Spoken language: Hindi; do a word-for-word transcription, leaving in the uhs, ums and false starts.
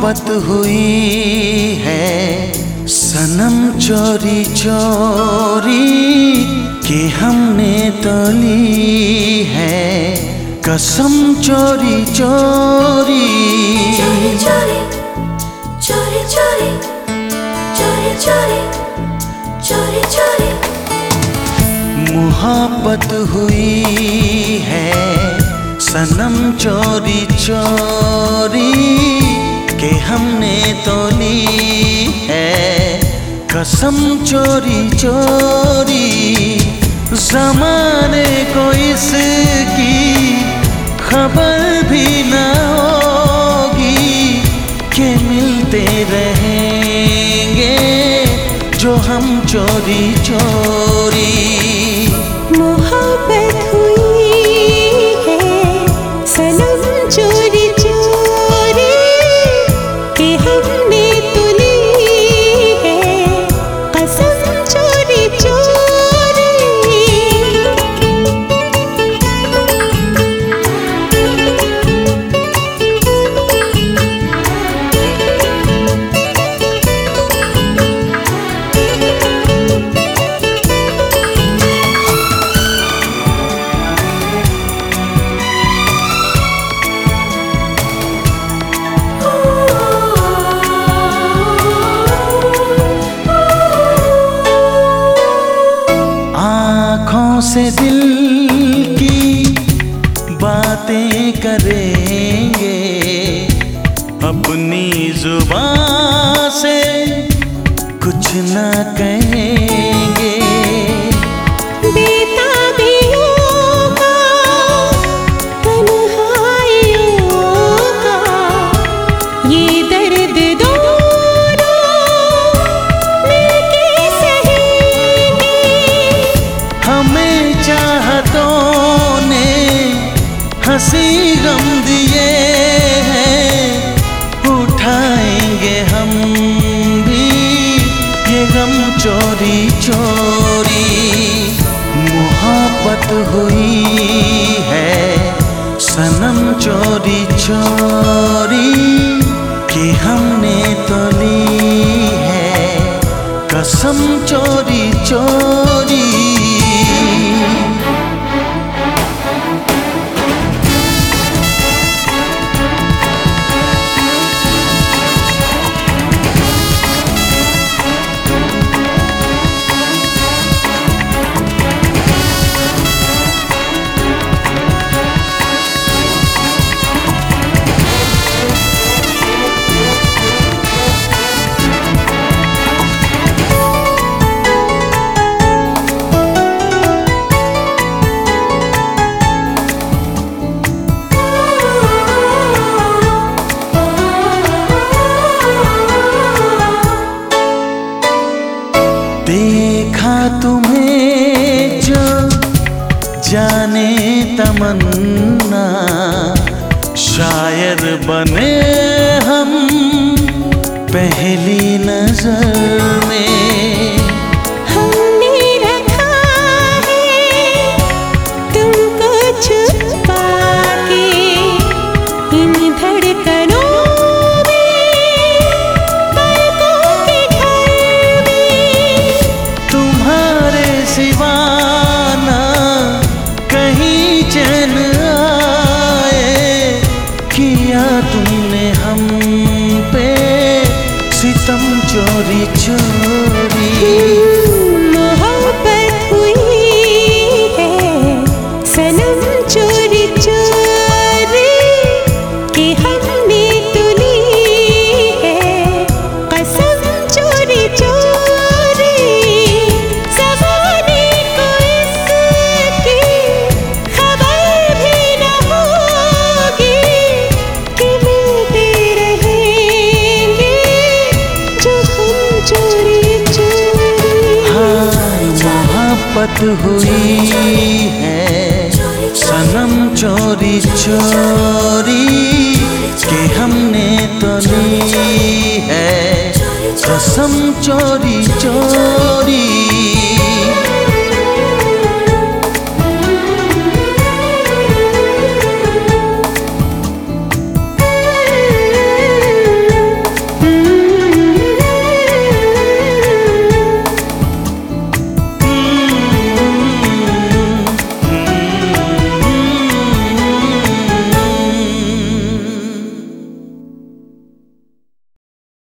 मोहब्बत हुई है सनम चोरी चोरी कि हमने तो ली है कसम चोरी चोरी। चोरी चोरी चोरी चोरी चोरी चोरी चोरी चोरी मोहब्बत हुई है सनम चोरी चोरी कि हमने तो ली है कसम चोरी चोरी। ज़माने को इसकी खबर भी न होगी कि मिलते रहेंगे जो हम चोरी चोरी। मोहब्बत हुई है सनम चोरी चोरी कि हमने तो ली है कसम चोरी चोरी। आँखों से दिल की बातें करेंगे अपनी जुबान से कुछ न कहेंगे। बेताबियों का तन्हाइयों का ये दर्द दोनों मिलके सहेंगे। हमें चाहतों ने हंसी गम दिए हैं उठाएंगे हम भी ये गम चोरी चोरी। मोहब्बत हुई है सनम चोरी चोरी कि हमने तो ली है कसम चोरी चोरी। देखा तुम्हें जो जाने तमन्ना शायर बने हम पहली नजर में। हमने रखा है तुमको छुपा के इन धड़कनों सिवाना कहीं चैन आए किया तुमने हम पे सितम चोरी चोरी। मोहब्बत हुई है सनम चोरी चोरी कि हमने तो ली है कसम चोरी चोरी। मोहब्बत हुई है सनम चोरी चोरी कि हमने तो ली है कसम चोरी चोरी।